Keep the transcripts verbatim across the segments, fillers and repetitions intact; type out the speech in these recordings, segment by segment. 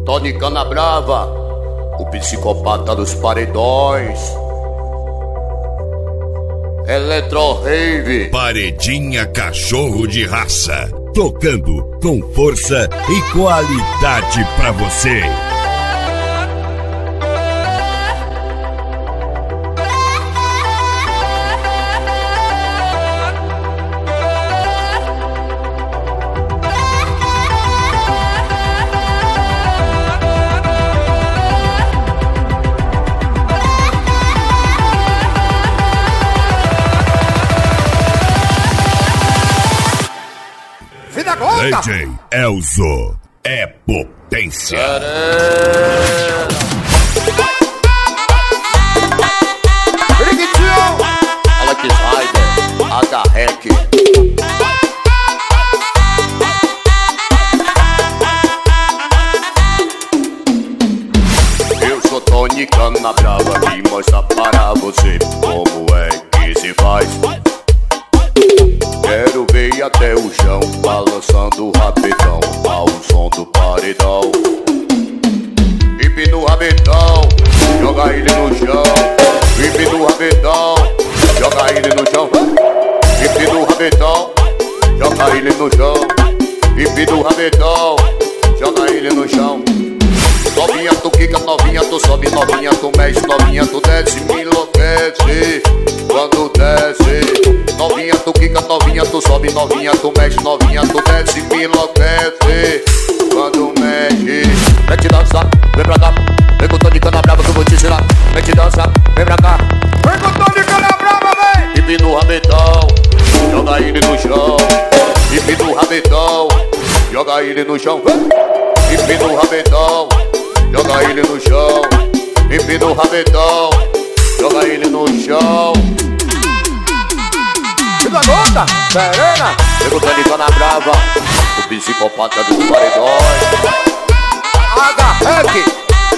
Tony Canabrava, o psicopata dos paredões. Eletro Rave, Paredinha Cachorro de Raça, tocando com força e qualidade pra você. D J Elzo é potência. Alex Rider, H-Rec. Eu sou Tony Canabrava, que mostra para você como é que se faz. Quero ver até o chão, balançando rapidão ao som do paredão. Pipe no rabetão, joga ele no chão. Pipe no rabetão, joga ele no chão. Pipe no rabetão, joga ele no chão. Pipe no rabetão, joga ele no chão. Novinha tu quica, novinha tu sobe, novinha tu mexe, novinha tu desce, me enlouquece quando desce. Novinha tu quica, novinha tu sobe, novinha tu mexe, novinha tu desce, me enlouquece quando mexe. Mete dança, vem pra cá, vem com o Tony Canabrava que eu vou te ensinar. Mete dança, vem pra cá, vem com o Tony Canabrava, vem. Pipe no rabetão, joga ele no chão. Pipe no rabetão, joga ele no chão. Pipe no rabetão, joga ele no chão. Pipe no rabetão, joga ele no chão. Fica louca, serena. Pega o Tony Canabrava, o psicopata dos paredões. H-Rec.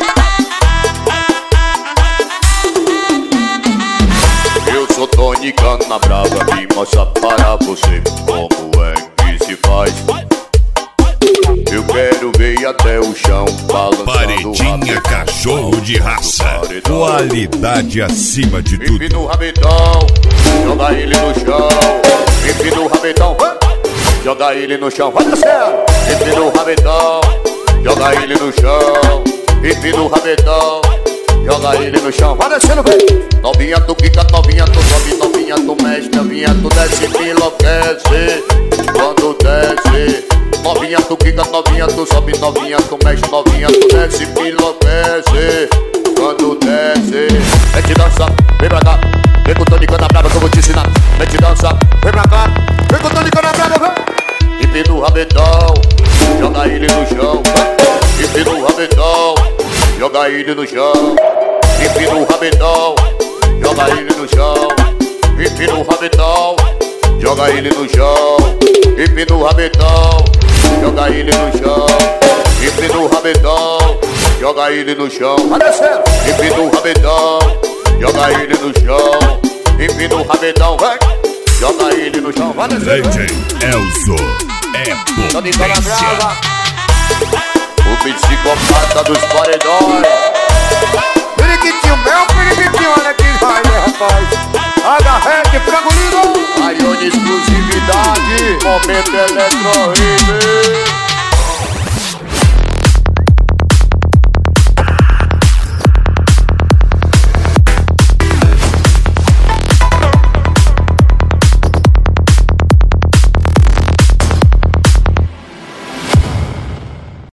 Eu sou Tony Canabrava, me mostra para você como é que se faz. Eu quero ver até o chão, balançando. Paredinha Cachorro de Raça, qualidade acima de tudo. Pipe no rabetão, joga ele no chão. Pipe no rabetão, joga ele no chão. Vai descendo. Pipe no rabetão, joga ele no chão. Pipe no rabetão, joga ele no chão. Vai descendo, vem. Novinha tu quica, novinha tu sobe, novinha tu mexe, novinha tu desce, me enlouquece quando desce. Novinha tu quica, novinha tu sobe, novinha tu mexe, novinha tu desce, me enlouquece quando desce. Mete dança, vem pra cá, vem com o Tony Canabrava que eu vou te ensinar. Mete dança, vem pra cá, vem com o Tony Canabrava, vem. Pipe no rabetão, joga ele no chão. Pipe no rabetão, joga ele no chão. Pipe no rabetão, joga ele no chão. Pipe no rabetão, joga ele no chão. Pipe no rabetão, joga ele no chão. Pipe no rabetão, joga ele no chão. Vai descendo. Pipe no rabetão, joga ele no chão. Pipe no rabetão, vai. Joga ele no chão. Vai descendo. D J Elzo é potência. O psicopata dos paredões. Periquitinho, meu periquitinho, olha que vai, rapaz. H-Rec, frango lindo. Raione exclusividade, momento Eletro Rave.